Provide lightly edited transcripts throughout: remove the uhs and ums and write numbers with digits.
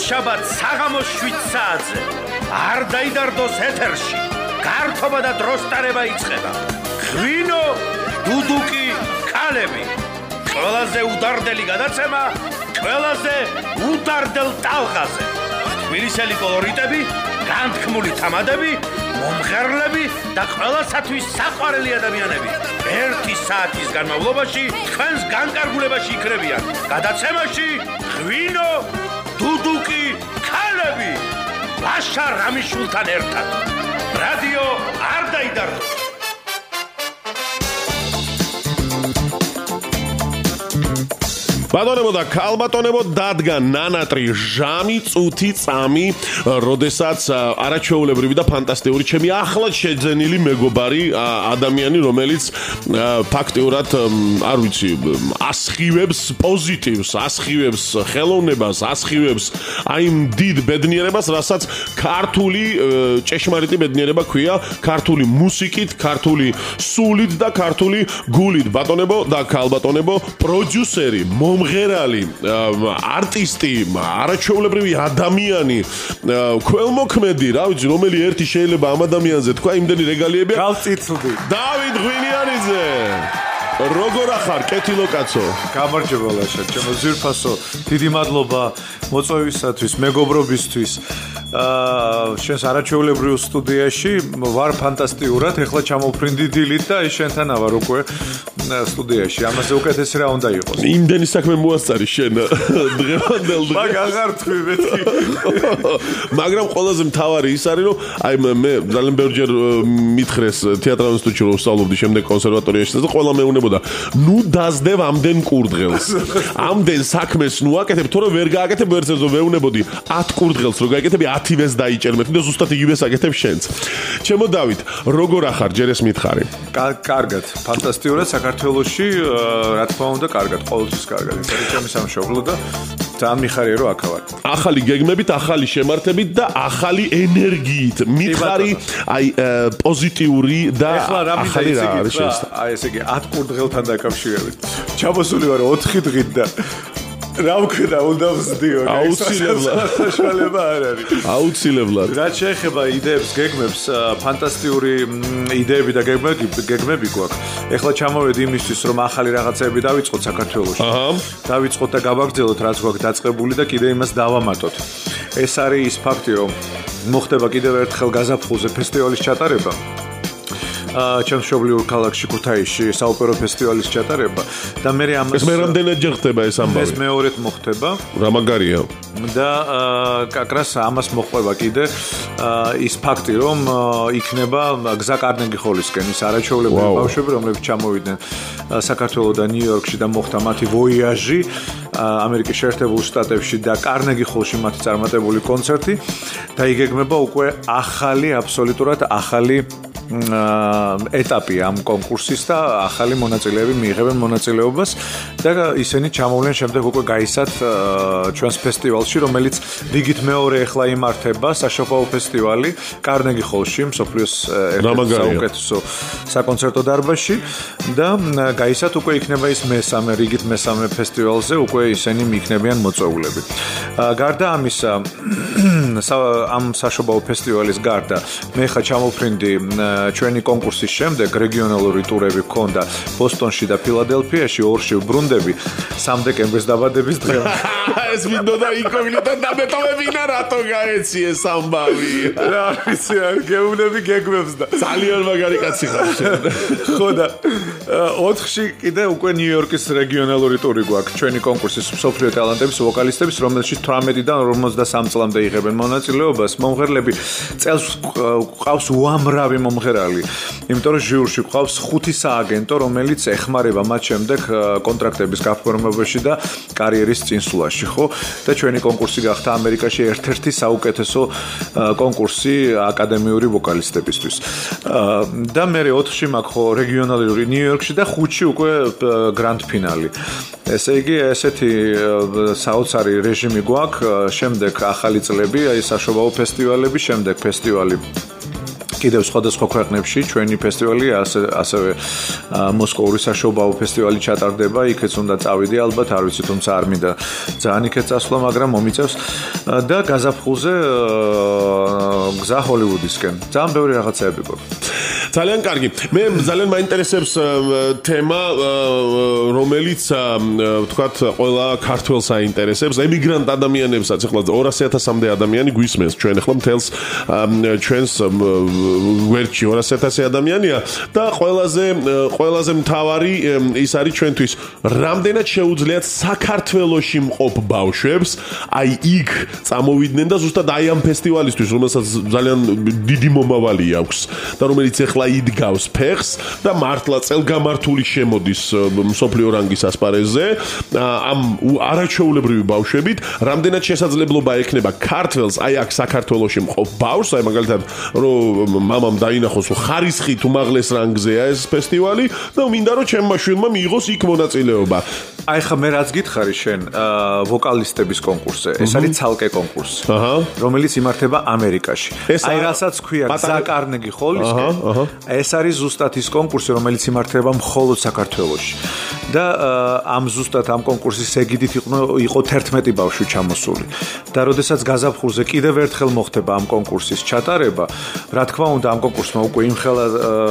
შაბათ საღამოს 7 საათზე არ დაიდარდოს ეთერში გართობა და დროს ტარება იწყება ღვინო დუდუკი ქალები ყველაზე უდარდელი გადაცემა ყველაზე უდარდელ ტალღაზე თბილისელი კოლორიტები განთქმული თამადები მომღერლები და ყველასათვის საყვარელი ადამიანები 1 საათის განმავლობაში თქვენს განკარგულებაში იქნებიან გადაცემაში ღვინო დუდუკი ქალები ლაშა რამიშულთან ერთად რადიო არ დაიდარდოს ბატონებო და ქალბატონებო დადგა ნანატრი ჟამი წუთი წამი როდესაც არაჩვეულებრივი და ფანტასტიკური ჩემი ახლად შეძენილი მეგობარი ადამიანი რომელიც ფაქტიურად არ ვიცი ასხივებს პოზიტივს ასხივებს ხელოვნებას ასხივებს აი დიდ ბედნიერებას რასაც ქართული ჭეშმარიტი ბედნიერება ქვია ქართული მუსიკით ქართული სულით და ქართული გულით ბატონებო და ქალბატონებო პროდიუსერი მომღერალი არტისტი არაჩვეულებრივი ადამიანი ქველმოქმედი რა ვიცი რომელი ერთი შეიძლება ამ ადამიანზე თქვა იმდენი რეგალიებია გავწიცდი დავით ღვინიანიძე როგორ ახარ კეთილო კაცო გამარჯობა ლაშა ჩემო ზირფასო დიდი მადლობა მოწვევისათვის მეგობრობისთვის შენს არაჩვეულებრივ სტუდიაში ვარ ფანტასტიკურად ეხლა ჩამოვფრინდი დილით და ის შენთან ავარ უკვე სტუდიაში ამაზე უკეთესი რა უნდა იყოს იმდენი საქმე მოასწარი შენ დღევანდელ მაგ აღარ თქვი მეთი მაგრამ ყველაზე მთავარი ის არის რომ აი მე ძალიან ბევრჯერ მითხრეს თეატრალურ ინსტიტუტში რომ ვსწავლობდი შემდეგ კონსერვატორიაში და ყველა მეუბნებოდა ნუ დაძდევ ამდენ კურდღელს ამდენ საქმეს ნუ აკეთებ თორე ვერ გააკეთებ ვერც ეს ვეუბნებოდი 10 კურდღელს რო გააკეთები 10-ვეს დაიჭერ მე და ზუსტად იგივეს აკეთებ შენც ჩემო დავით როგორ ახარ ჯერ ეს მითხარი კარგად ფანტასტიკურად საქართველოში რა თქმა უნდა კარგად ყოველთვის კარგად ის არის ჩემი სამშობლო და ძალიან მიხარია რომ აქ ვარ ახალი გეგმებით ახალი შემართებით და ახალი ენერგიით მითხარი აი პოზიტიური და ახალი რა არის ეს აი ესე იგი 10 კურდღელთან დაკავშირებით ჩამოსული ვარ 4 დღით და რა ვქნა უნდა ვსდიო აუცილებლად საშუალება არ არის აუცილებლად რაც შეეხება იდეებს გეგმებს ფანტასტიკური იდეები და გეგმები გვაქვს ეხლა ჩამოვედი იმისთვის რომ ახალი რაღაცები დავიწყოთ საქართველოში დავიწყოთ და გავაგრძელოთ რაც გვაქვს დაწყებული და კიდე იმას დავამატოთ ეს არის ის ფაქტი რომ მოხდება კიდევ ერთხელ გაზაფხულზე ფესტივალის ჩატარება ჩემს მშობლიურ ქალაქში ქუთაისში საოპერო ფესტივალის ჩატარება და მე ამას ეს მე რამდენადჯერ ხდება ეს ამბავი ეს მეორედ მოხდება რა მაგარია და კაკრას ამას მოყვება კიდე ის ფაქტი რომ იქნება გზა კარნეგი ჰოლისკენ ის არაჩვეულებრივი ბავშვები რომლებიც ჩამოვიდნენ საქართველოდან ნიუ-იორკში და მოხდა მათი ვოიაჟი ამერიკის შეერთებულ შტატებში და კარნეგი ჰოლში მათი წარმატებული კონცერტი და იგეგმება უკვე ახალი აბსოლუტურად ახალი ეტაპი ამ კონკურსის და ახალი მონაწილეები მიიღებენ მონაწილეობას და ისინი ჩამოვლენ შემდეგ უკვე გაისად ჩვენს ფესტივალში რომელიც რიგით მეორე ახლა იმართება საშობაო ფესტივალი კარნეგი ჰოლში მსოფლიოს ერთ-ერთ საუკეთესო საკონცერტო დარბაზში და გაისად უკვე იქნება ის რიგით მესამე ფესტივალზე უკვე ისინი მიიქნებიან მოწვეულები გარდა ამისა ამ საშობაო ფესტივალის გარდა მე ხა ჩამოვფრინდი ჩვენი კონკურსის შემდეგ რეგიონალური ტურები ჰქონდა ბოსტონში და ფილადელფიაში ორში ვბრუნდები 3 დეკემბრის დაბადების დღე ეს მინდოდა ინკოგნიტო დამეტოვებინა რატო გაეცი ეს ამბავი რა ვიცი არ გეუბნები გეგმებს და ძალიან მაგარი კაცი ხარ შენ ხო და 4-ში კიდე უკვე ნიუ-იორკის რეგიონალური ტური გვაქვს ჩვენი კონკურსის მსოფლიო ტალანტების ვოკალისტების რომელშიც 18-დან 53 წლამდე იღებენ მონაწილეობას მომღერლები წელს ყავს უამრავი მომღერალი იმიტომ რომ ჟიურში ყავს 5 სააგენტო რომელიც ეხმარება მათ შემდეგ კონტრაქტების გაფორმებაში და კარიერის წინსვლაში ხო და ჩვენი კონკურსი გახდა ამერიკაში ერთ-ერთი საუკეთესო კონკურსი აკადემიური ვოკალისტებისთვის და მე 4-ში მაქვს ხო რეგიონალური ნიუ-იორკში და 5-ში უკვე გრანდ ფინალი ესე იგი ესეთი საოცარი რეჟიმი გვაქვს შემდეგ ახალი წლები აი საშობაო ფესტივალები შემდეგ ფესტივალი კიდევ სხვადასხვა ქვეყნებში ჩვენი ფესტივალი ასევე მოსკოვური საშობაო ფესტივალი ჩატარდება, იქაც უნდა წავიდე ალბათ, არ ვიცი, თუმცა არ მინდა ძალიან იქეთ წასვლა, მაგრამ მომიწევს და გაზაფხულზე გზა ჰოლივუდისკენ. ძალიან ბევრი რაღაცები გვაქვს. ძალიან კარგი. მე ძალიან მაინტერესებს თემა, რომელიც ვთქვათ, ყველა ქართველს აინტერესებს, ემიგრანტ ადამიანებსაც. ახლა 200,000-მდე ადამიანი გვისმენს ჩვენ ახლა მთელს ჩვენს გვერდში 200,000 ადამიანია და ყველაზე მთავარი ის არის ჩვენთვის, რამდენად შეუძლიათ საქართველოში მყოფ ბავშვებს აი იქ წამოვიდნენ და ზუსტად აი ამ ფესტივალისთვის, რომელსაც ძალიან დიდი მომავალი აქვს და რომელიც ახლა იდგავს ფეხს და მართლა წელგამართული შემოდის მსოფლიო რანგის ასპარეზზე ამ არაჩვეულებრივი ბავშვებით, რამდენად შესაძლებლობა ექნება ქართველს აი აქ საქართველოში მყოფ ბავშვს, აი მაგალითად რომ მამამ დაინახოს ხარისხით უმაღლეს რანგზეა ეს ფესტივალი და მინდა რომ ჩემმა შვილმა მიიღოს იქ მონაწილეობა. აი ხა მე რაც გითხარი შენ ვოკალისტების კონკურსზე, ეს არის ცალკე კონკურსი, რომელიც იმართება ამერიკაში. აი რასაც ქვია გზა კარნეგი ჰოლისკენ, ეს არის ზუსტად ის კონკურსი, რომელიც იმართება მხოლოდ საქართველოში. და ამ ზუსტად ამ კონკურსის ეგიდით იყო 11 ბავშვი ჩამოსული. და როდესაც გაზაფხულზე კიდევ ერთხელ მოხდება ამ კონკურსის ჩატარება, რა თქმა უნდა ამ კონკურსმა უკვე იმხელა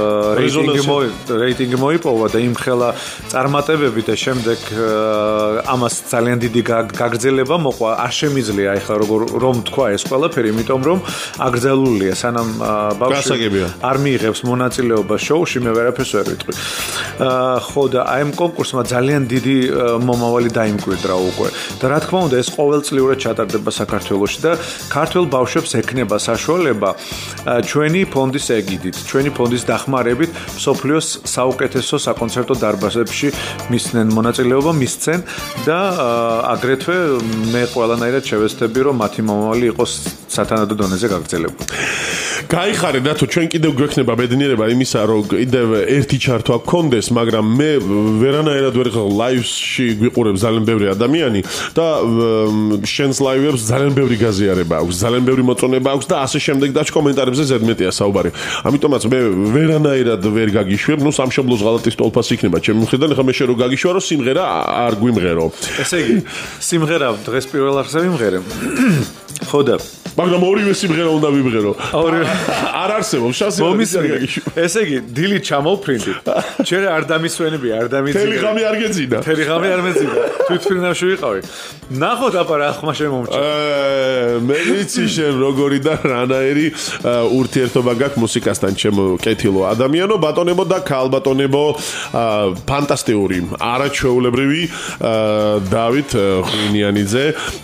რეიტინგი მოიპოვა და იმხელა წარმატებები და შემდეგ ამას ძალიან დიდი გაგრძელება მოყვა. არ შემიძლია ახლა რომ თქვა ეს ყველაფერი, იმიტომ რომ აკრძალულია სანამ ბავშვი არ მიიღებს მონაწილეობას შოუში, მე ვერაფერს ვერ ვიტყვი. ხო და აი ამ კონკურსმა ძალიან დიდი მომავალი დაიმკვიდრა უკვე. და რა თქმა უნდა ეს ყოველწლიურად ჩატარდება საქართველოში და ქართველ ბავშვებს ექნება საშუალება ჩვენი ფონდის ეგიდით, ჩვენი ფონდის დახმარებით მსოფლიოს საუკეთესო საკონცერტო დარბაზებში მისცენ მონაწილეობა მისცენ და აგრეთვე მე ყველანაირად შევეცდები რომ მათი მომავალი იყოს სათანადო დონეზე გაგრძელებული. გაიხარეთ რატო ჩვენ კიდევ გვექნება ბედნიერება იმისა რომ კიდევ ერთი ჩართვა გქონდეს, მაგრამ მე ვერანაირად ვერ ხარ ლაივში გვიყურებს ძალიან ბევრი ადამიანი და შენს ლაივებს ძალიან ბევრი გაზიარება აქვს, ძალიან ბევრი მოწონება აქვს და ასე შემდეგ და კომენტარებზე ზედმეტია საუბარი. ამიტომაც მე ვერანაირად ვერ გაგიშვებ, ნუ სამშობლოს ღალატის ტოლფას იქნება ჩემი მხრიდან, ახლა მე შე რო გაგიშვარო სიმღერა არ გვიმღერო. ესე იგი სიმღერა დღეს პირველ არხზე ვიმღერე. ხო და მაგრამ ორივე სიმღერა უნდა ვიმღერო. არ არსებობს შანსი. ესე იგი დილით ჩამოვფრინდი. ჯერე არ დამისვენები, არ დამიძინე. თელი ღამე არ გეძინა. თელი ღამე არ მეძინა. თვითფრინავში ვიყავი. ნახოთ აპა რა ხმა შემომჭა. მე ვიცი შენ როგორი და რანაირი ურთიერთობა გაქვს მუსიკასთან ჩემო კეთილო ადამიანო, ბატონებო და ქალბატონებო, ფანტასტიკური, არაჩვეულებრივი დავით ღვინიანიძე,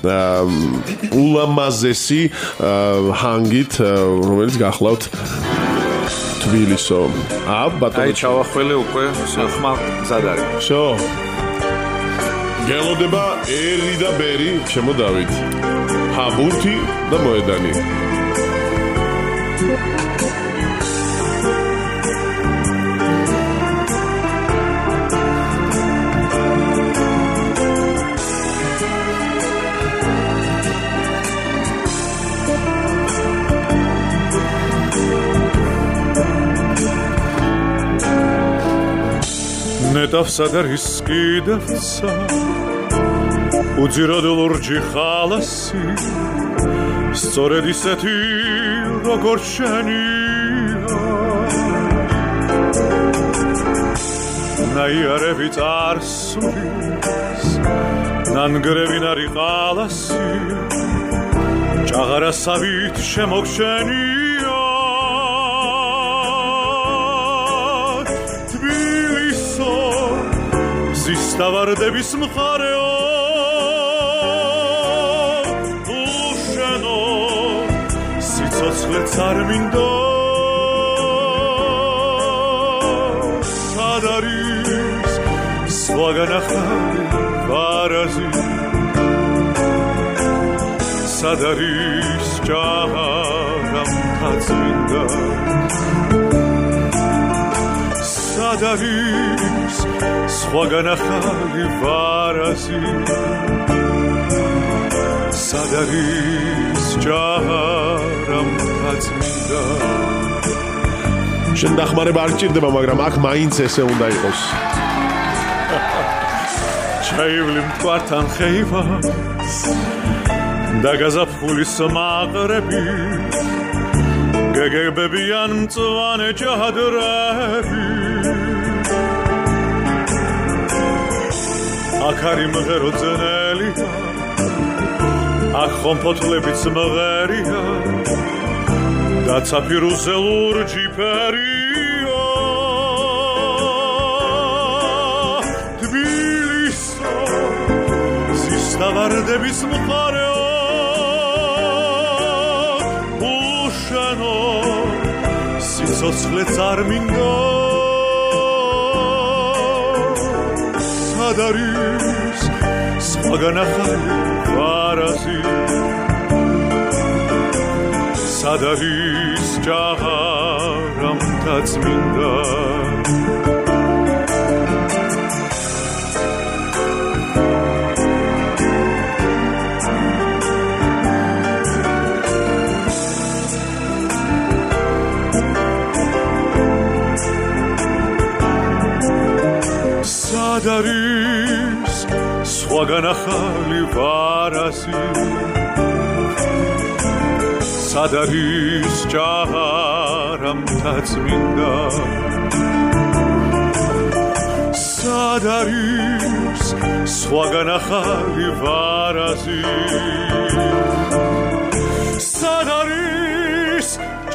ულამაზესი ჰანგით, რომელიც გახლავთ თბილისო. ბატონო, აი ჩავახველე უკვე ხმა გზად არის. შო. გელოდება ერი და ბერი, ჩემო დავით. ბურთი და მოედანი. ნეტავსა და რისკიდევსა უძიროდ ლურჯი ხალასი სწორედ ისეთი როგორ შენია ნაიარევი წარსულის ნანგრევინარი ხალასი ჭაღარასავით შემოგშენია ზისტავარდების მხარეო უშენო სიცოცხლეც არ მინდო სად არის სხვაგან ახალი ვარაზი სად არის ჭაღარამთა წმინდა სად არის სხვაგან ახალი ვარაზი სად არის ჭაღარამთა წმინდა შენ დახმარება არ ჭირდება, მაგრამ აქ მაინც ესე უნდა იყოს. ჩაივლი მტვართან ხეივას და გაზაფხულის მაყრები გეგებებიან მწვანე ჭადრები აქ არის მღერო ძნელია აქ ხომფოთლებიც მღერია და ცაფირუზე ლურჯი ფერია თბილისო ზისდავარდების მხარეო უშენო სიცოცხლეც არ მინდა სად არის სხვაგან ახალი ფარაზი სად არის ჭაღარამთაც მინდა სად არის სხვაგან ახალი ფარაზი სად არის ჭაღარამთაც მინდა სად არის სხვაგან ახალი ფარაზი სად არის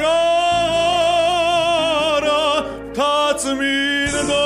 ჭაღარამთაც მინდა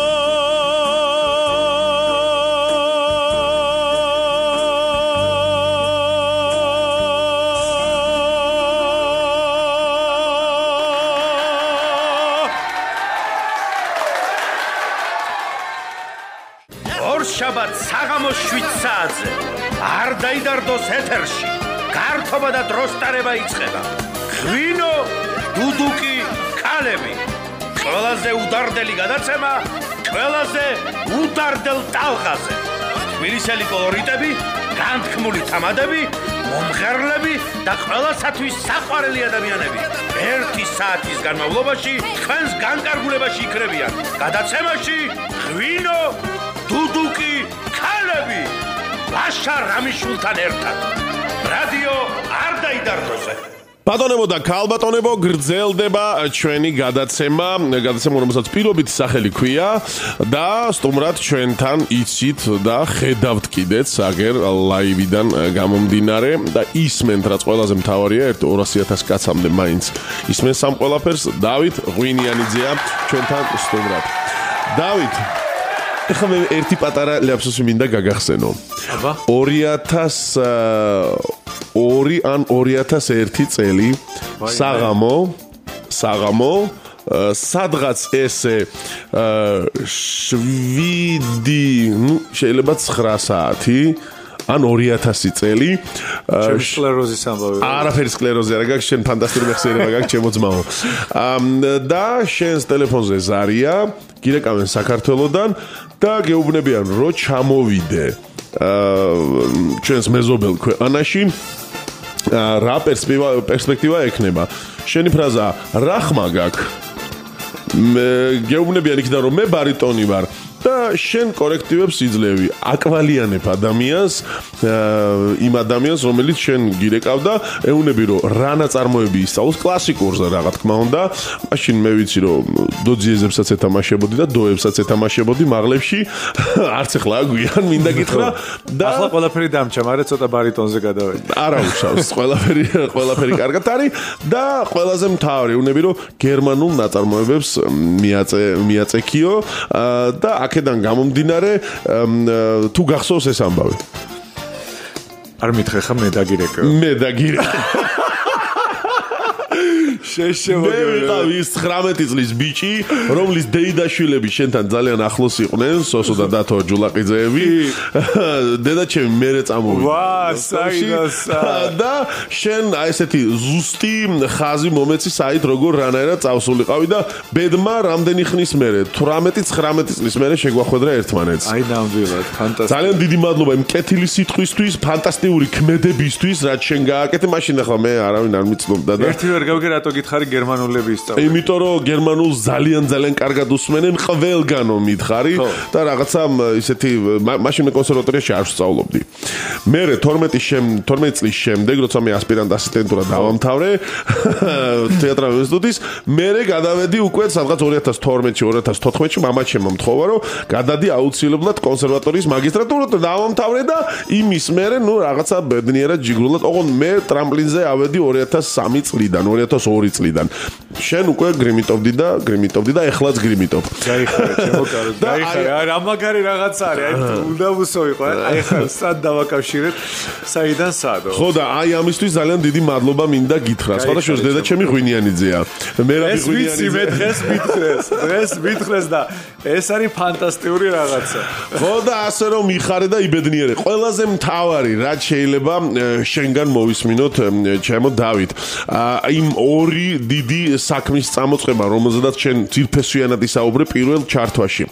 შაბათ საღამოს 7 საათზე არ დაიდარდოს ეთერში გართობა და დროსტარება იწყება ღვინო დუდუკი ქალები ყველაზე უდარდელი გადაცემა ყველაზე უდარდელ ტალღაზე თბილისელი კოლორიტები განთქმული თამადები მომღერლები და ყველასათვის საყვარელი ადამიანები 1 საათის განმავლობაში თქვენს განკარგულებაში იქნებიან გადაცემაში ღვინო დუდუკი ქალები ლაშა რამიშულთან ერთად რადიო არ დაიდარდოზე ბატონებო და ქალბატონებო გრძელდება ჩვენი გადაცემა რომელსაც პირობით სახელი ქვია და სტუმრად ჩვენთან იცით და ხედავთ კიდეც აგერ ლაივიდან გამომდინარე და ისმენთ რაც ყველაზე მთავარია 200,000 კაცამდე მაინც ისმენს ამ ყველაფერს დავით ღვინიანიძეა ჩვენთან სტუმრად დავით ეხლა მე ერთი პატარა ლეაფსუსი მინდა გაგახსენო. აბა 2002 ან 2001 წელი საღამო სადღაც ესე 7 შეიძლება 9 საათი ან 2000 წელი სკლეროზის ამბავი არაფერი სკლეროზი არ გაქვს შენ ფანტასტიკური მეხსიერება გაქვს ჩემო ძმაო და შენს ტელეფონზე ზარია გირეკავენ საქართველოდან და გეუბნებიან რომ ჩამოვიდე ჩვენს მეზობელ ქვეყანაში რა პერსპექტივა ექნება შენი ფრაზა რა ხმა გაქვს გეუბნებიან იქიდან რომ მე ბარიტონი ვარ და შენ კორექტივებს იძლევი აკვალიანებ ადამიანს იმ ადამიანს რომელიც შენ გირეკავდა ეუნები რომ რა ნაწარმოები ისწავლოს კლასიკურზე რა თქმა უნდა მაშინ მე ვიცი რომ დოძიეზებსაც ეთამაშებოდი და დოებსაც ეთამაშებოდი მაღლებში არც ახლა აგვიან მინდა გითხრა და ახლა ყველაფერი დამჭა მაგრამ ცოტა ბარიტონზე გადავედი არა უშავს ყველაფერი კარგად არის და ყველაზე მთავარი ეუნები რომ გერმანულ ნაწარმოებებს მიაწექიო და აქედან გამომდინარე თუ გახსოვს ეს ამბავი არ მითხრე ხა მე დაგირეკე მე ვიყავი 19 წლის ბიჭი, რომლის დეიდაშვილები შენთან ძალიან ახლოს იყვნენ, სოსო და დათო ჯულაყიძეები. დედაჩემი მერე წამოვიდა. ვა, საიდასა. და შენ აი ესეთი ზუსტი ხაზი მომეცი საით როგორ რანაირად წავსულიყავი და ბედმა რამდენი ხნის მერე 18-19 წლის მერე შეგვახვედრა ერთმანეთს. აი ნამდვილად, ფანტასტიკური. ძალიან დიდი მადლობა იმ კეთილი სიტყვისთვის, ფანტასტიკური ქმედებისთვის, რაც შენ გააკეთე, მაშინ ახლა მე არავინ არ მიცნობდა და ერთი ვერ გავიგე რატო მოგითხარი გერმანულები ისწავლენ. იმიტომ რომ გერმანულს ძალიან კარგად უსმენენ, ყველგანო მითხარი და რაღაცა ისეთი მაშინ მე კონსერვატორიაში არ ვსწავლობდი. მე 12 წლის შემდეგ, როცა მე ასპირანტ ასისტენტურად დავამთავრე თეატრალურ ინსტიტუტის, მე გადავედი უკვე სადღაც 2012-2014-ში მამაჩემმა მთხოვა, რომ გადადი აუცილებლად კონსერვატორიის მაგისტრატურად და დავამთავრე და იმის მერე ნუ რაღაცა ბედნიერად ჯიგრულად, ოღონდ მე ტრამპლინზე ავედი 2003 წლიდან, 2002 წლიდან. შენ უკვე გრიმიტობდი და ეხლაც გრიმიტობ. გაიხარე, შემოკარო. გაიხარე, რა მაგარი რაღაც არის, აი უნდა უსო იყო, აი ხა სად დავაკავშირეთ, საიდან სადო. ხო და აი ამისთვის ძალიან დიდი მადლობა მინდა გითხრა. სხვადასხვა დედა ჩემი ღვინიანიძეა. მე რა ღვინიანიძე. მე დღეს მითხრეს და ეს არის ფანტასტიკური რაღაცა. ხო და ასე რომ მიხარე და იბედნიერე. ყველაზე მთავარი რაც შეიძლება შენგან მოვისმინოთ ჩემო დავით. იმ ორი დიდი საქმის წამოწყება, რომელზედაც შენ ძირფესვიანად ისაუბრე პირველ ჩართვაში.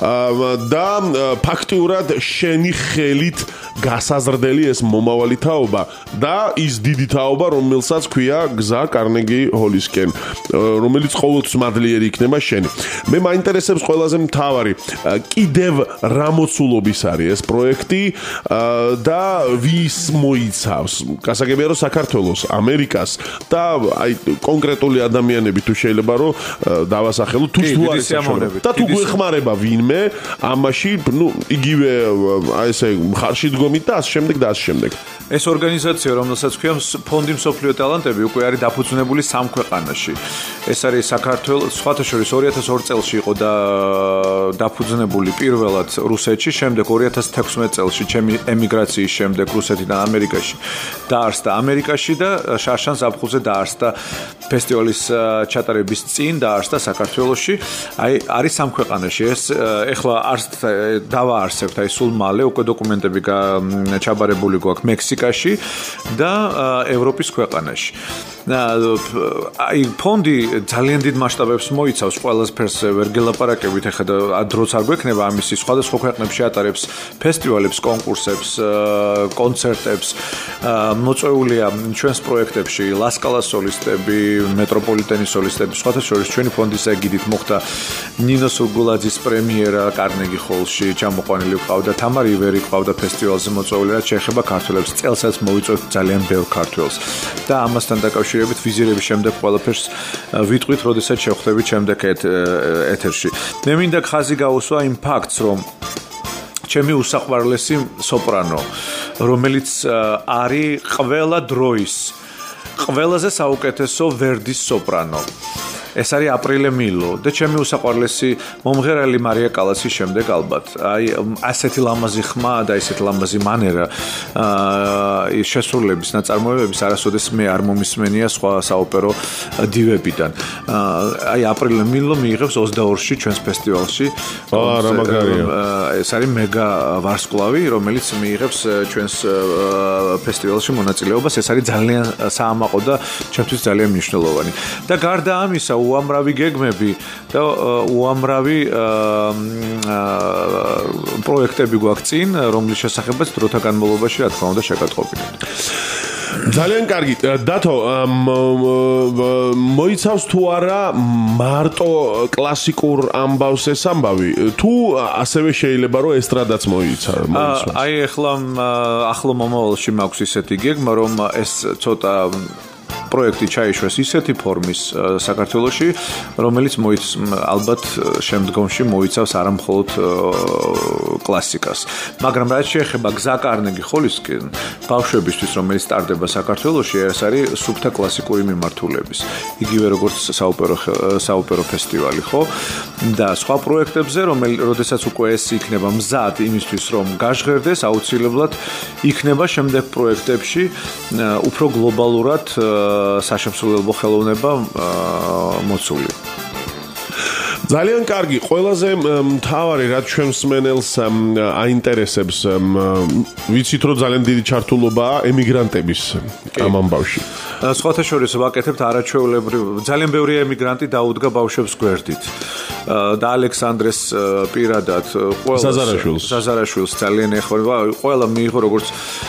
და ფაქტიურად შენი ხელით გასაზრდელი ეს მომავალი თაობა და ის დიდი თაობა, რომელსაც ქვია გზა კარნეგი ჰოლისკენ, რომელიც ყოველთვის მადლიერი იქნება შენი. მე მაინტერესებს ყველაზე მთავარი, კიდევ რა მოცულობის არის ეს პროექტი და ვის მოიცავს? გასაგებია რომ საქართველოს, ამერიკას და აი კონკრეტული ადამიანები თუ შეიძლება რომ დავასახელო თუ არის საშუალება და თუ გვეხმარება ვინმე ამაში, ნუ იგივე აი ესე მხარში დგომით და ასე შემდეგ და ასე შემდეგ. ეს ორგანიზაცია, რომელსაც ქვია ფონდი მსოფლიო ტალანტები, უკვე არის დაფუძნებული 3 ქვეყანაში. ეს არის საქართველოს, სხვათა შორის 2002 წელს იყო დაფუძნებული პირველად რუსეთში, შემდეგ 2016 წელს ჩემი ემიგრაციის შემდეგ რუსეთიდან ამერიკაში დაარსდა ამერიკაში და შარშან ზაფხულზე დაარსდა ფესტივალის ჩატარების წინ დაარსდა საქართველოში. აი არის 3 ქვეყანაში. ეს ეხლა დავაარსებთ, აი სულ მალე უკვე დოკუმენტები ჩაბარებული გვაქვს მექსიკაში და ევროპის ქვეყანაში. აი ფონდი ძალიან დიდ მასშტაბებს მოიცავს, ყველასფერს ვერ გელაპარაკებით, ეხლა დროც არ გვექნება ამისი, სხვადასხვა ქვეყნებში ატარებს ფესტივალებს, კონკურსებს, კონცერტებს, მოწვეულია ჩვენს პროექტებში ლასკალას სოლისტები, მეტროპოლიტენის სოლისტები, სხვათა შორის ჩვენი ფონდის ეგიდით მოხდა ნინო სურგულაძის პრემიერა კარნეგი ჰოლში, ჩამოყვანილი ყავდა თამარ ივერი ყავდა ფესტივალზე მოწვეული, რაც შეეხება ქართველებს, წელსაც მოვიწვევთ ძალიან ბევრ ქართველს და ამასთან დაკავშირებით ვიზირების შემდეგ ყველაფერს ვიტყვით, როდესაც შევხვდებით შემდეგ ეთერში. მე მინდა ხაზი გაუსვა იმ ფაქტს, რომ ჩემი უსაყვარლესი სოპრანო, რომელიც არის ყველა დროის ყველაზე საუკეთესო ვერდის სოპრანო. ეს არის აპრილე მილო და ჩემი უსაყვარლესი მომღერალი მარია კალასის შემდეგ ალბათ. აი ასეთი ლამაზი ხმა და ესეთი ლამაზი მანერა შესრულების ნაწარმოებების არასოდეს მე არ მომისმენია სხვა საოპერო დივებიდან. აი აპრილე მილო მიიღებს 22-ში ჩვენს ფესტივალში. რა მაგარია. ეს არის მეგა ვარსკვლავი, რომელიც მიიღებს ჩვენს ფესტივალში მონაწილეობას. ეს არის ძალიან საამაყო და ჩემთვის ძალიან მნიშვნელოვანი. და გარდა ამისა უამრავი გეგმები და უამრავი პროექტები გვაქვს წინ, რომლის შესახებაც დროთა განმავლობაში რა თქმა უნდა შეგატყობინებთ. ძალიან კარგი. დათო, მოიცავს თუ არა მარტო კლასიკურ ამბავს ეს ამბავი, თუ ასევე შეიძლება რომ ესტრადაც მოიცავს? აი ახლა ახლო მომავალში მაქვს ისეთი გეგმა, რომ ეს ცოტა პროექტი ჩაიშვეს ისეთი ფორმის საქართველოში, რომელიც ალბათ შემდგომში მოიცავს არა მხოლოდ კლასიკას. მაგრამ რაც შეეხება გზა კარნეგი ჰოლისკენ, ბავშვებისთვის, რომელიც სტარდება საქართველოში, ეს არის სუფთა კლასიკური მიმართულების. იგივე როგორც საოპერო ფესტივალი, ხო? და სხვა პროექტებზე, როდესაც უკვე ეს იქნება მზად იმისთვის, რომ გაჟღერდეს, აუცილებლად იქნება შემდეგ პროექტებში უფრო გლობალურად საშემსრულებლო ხელოვნება მოცული. ძალიან კარგი, ყველაზე მთავარი რაც ჩვენ მსმენელს აინტერესებს, ვიცით რომ ძალიან დიდი ჩართულობაა ემიგრანტების ამ ამბავში. სხვათა შორის ვაკეთებთ არაჩვეულებრივ, ძალიან ბევრი ემიგრანტი დაუდგა ბავშვებს გვერდით. და ალექსანდრეს პირადად საზარაშვილს ძალიან ეხმარება. ყველა მიიღო როგორც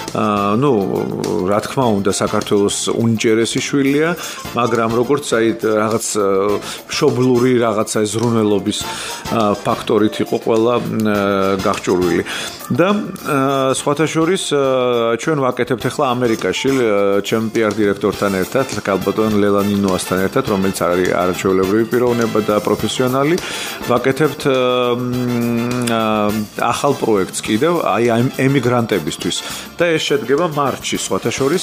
რა თქმა უნდა საქართველოს უნიჭერესი შვილია, მაგრამ როგორც რაღაც მშობლური რაღაცა ზრუნველობის ფაქტორით იყო ყველა გახჭურვილი. და სხვათა შორის ჩვენ ვაკეთებთ ახლა ამერიკაში ჩემ PR დირექტორთან ერთად, კალბატონ ლელანინოასთან ერთად, რომელიც არის არაჩვეულებრივი პიროვნება და პროფესიონალი, ვაკეთებთ ახალ პროექტს კიდევ ემიგრანტებისთვის და ეს შედგება მარტში სხვათა შორის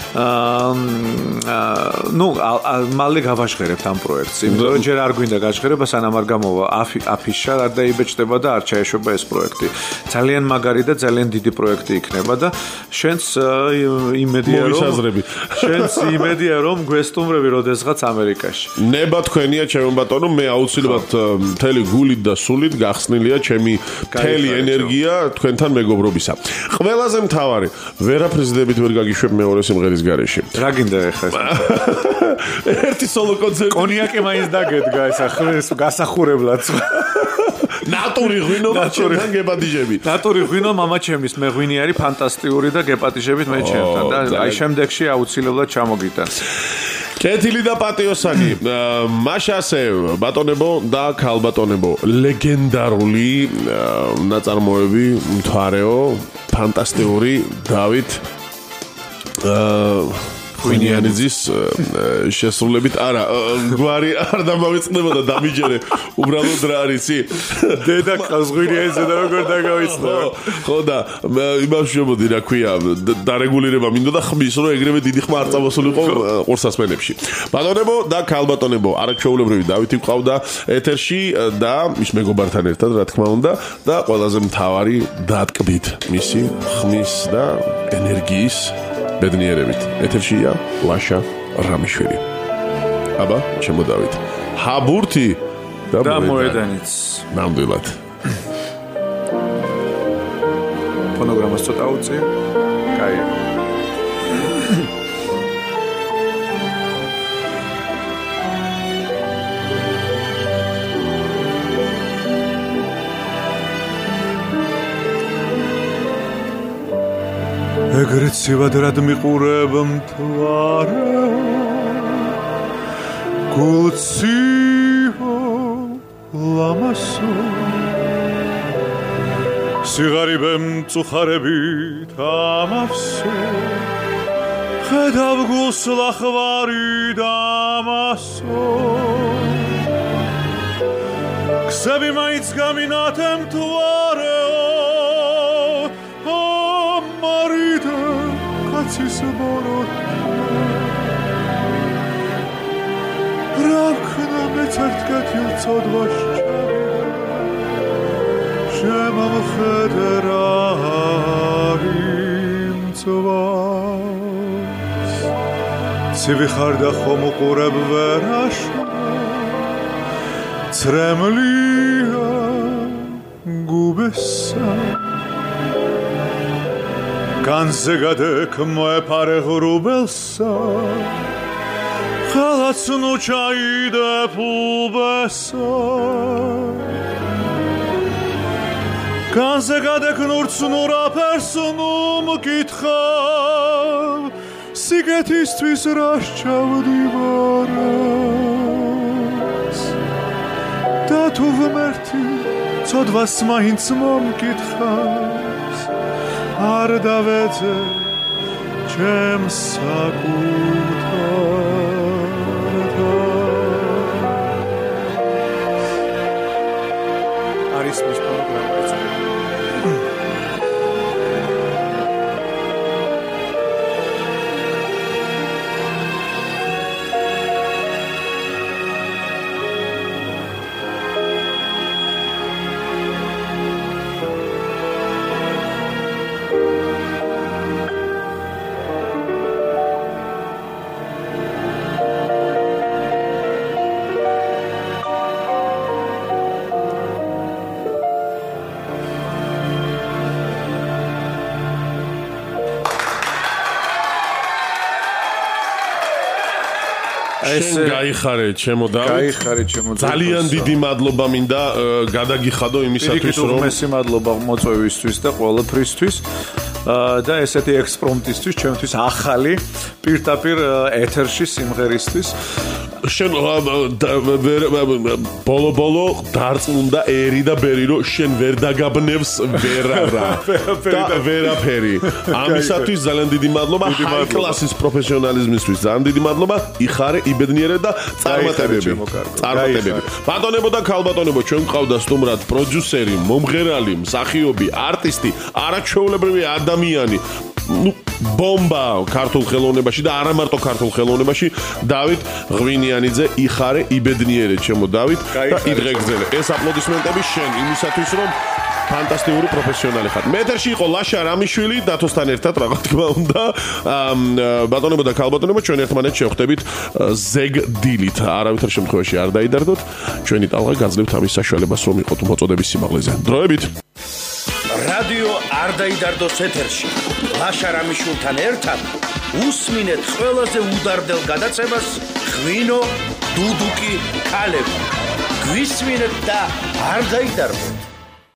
მალე გავაჟღერებთ ამ პროექტს, იმიტომ რომ ჯერ არ გვინდა გაჟღერება, სანამ არ გამოვა აფიშა, არ დაიბეჭდება და არ ჩაეშვება ეს პროექტი. ძალიან მაგარი და ძალიან დიდი პროექტი იქნება და შენც იმედია რომ გვესტუმრები როდესღაც ამერიკაში. ნება თქვენია ჩემო ბატონო, მე აუცილებლად მთელი გულით და სულით გახსნილია ჩემი მთელი ენერგია თქვენთან მეგობრობისა. ყველაზე მთავარი, ვერაფერს დებით ვერ გაგიშვებ მეორე სიმღერის გარეშე. რა გინდა ეხლა? ერთი სოლო კონცერტი. კონიაკი მაინც დაგედგა ეს ახლის გასახურებლად. ნატური ღვინო ჩემთან გეპატიჟები. ნატური ღვინო მამაჩემის მეღვინი არის ფანტასტიკური და გეპატიჟებით მე ჩემთან და აი შემდეგში აუცილებლად ჩამოგიტან. კეთილი და პატიოსანი. მაშასე ბატონებო და ქალბატონებო, ლეგენდარული ნაწარმოები, მთვარეო, ფანტასტიკური დავით ღვინიანიძის შესრულებით არა გვარი არ დამავიწყდებოდა დამიჯერე უბრალოდ რა არის დედა ყაზღვინიანიძე და როგორ დაგავიწყდა ხო და იმავშობოდი რა ქვია დარეგულირება მინდოდა ხმის რომ ეგრევე დიდი ხმა არ წამოსულიყო ყურსასმენებში ბატონებო და ქალბატონებო არაჩვეულებრივი დავითი ყავდა ეთერში და მის მეგობართან ერთად რა თქმა უნდა და ყველაზე მთავარი დატკბით მისი ხმის და ენერგიის ბედნიერებით. ეთერშია ლაშა რამიშვილი. აბა, ჩემო დავით. ჰაბურთი და მოედანიც. ნამდვილად. ფონოგრამას ცოტა უწი. კაი. ეგრეთ სივადრად მიყურებ მთვარე გულციო ლამასო სიღარიბე მწუხარებით ამავსო ხედავ გულს ლახვარი დამასო ქსები მაინც გამინათე მთვარეო კაცის ბოროტე რა ვქნა მეც ერთ კეთილ ცოდვას შემამხედე რა იმწვას ცივი ხარ და ხომ უყურებ ვერაშვა ცრემლია გუბესა განზე გადეკ მოეფარე ღრუბელსა ხალაც ნუ ჩაიდე ფუბესა განზე გადეკ ნურც ნურაფერს ნუ მკითხავ სიგეთისთვის რა სჩავდივარეს და თუ ღმერთი ცოდვას მაინც მომკითხავს არ დავეცე ჩემს საკუთარ არის მის პროგრამა შენ გაიხარე ჩემო დავით. გაიხარე ჩემო დავით. ძალიან დიდი მადლობა მინდა გადაგიხადო იმისათვის რომ მესმე მადლობა მოწვევისთვის და ყველაფრისთვის. და ესეთი ექსპრომტისთვის ჩემთვის ახალი პირდაპირ ეთერში სიმღერისთვის შენ ბოლო დარწმუნდა ერი და ბერი რომ შენ ვერ დაგაბნევს ვერარა და ვერაფერი ამისათვის ძალიან დიდი მადლობა ჰაი კლასის პროფესიონალიზმისთვის ძალიან დიდი მადლობა იხარე იბედნიერე და წარმატებები ბატონებო და ქალბატონებო ჩვენ გვყავდა სტუმრად პროდიუსერი მომღერალი მსახიობი არტისტი არაჩვეულებრივი ადამიანი ბომბა ქართულ ხელოვნებაში და არა მარტო ქართულ ხელოვნებაში დავით ღვინიანიძე იხარე იბედნიერე ჩემო დავით და იდღე გზელე ეს აპლოდისმენტები შენ იმისათვის რომ ფანტასტიკური პროფესიონალი ხარ მეთერში იყო ლაშა რამიშვილი დათოსთან ერთად რა თქმა უნდა ბატონებო და ქალბატონებო ჩვენ ერთმანეთს შევხვდებით ზეგდილით არავითარ შემთხვევაში არ დაიდარდოთ ჩვენი ტალღა გაძლევთ ამის საშუალებას რომ იყოთ მოწოდების სიმაღლეზე დროებით რადიო არ დაიდარდოს ეთერში ლაშა რამიშვილთან ერთად უსმინეთ ყველაზე უდარდელ გადაცემას ღვინო დუდუკი ქალები გვისმინეთ და არ დაიდარდოთ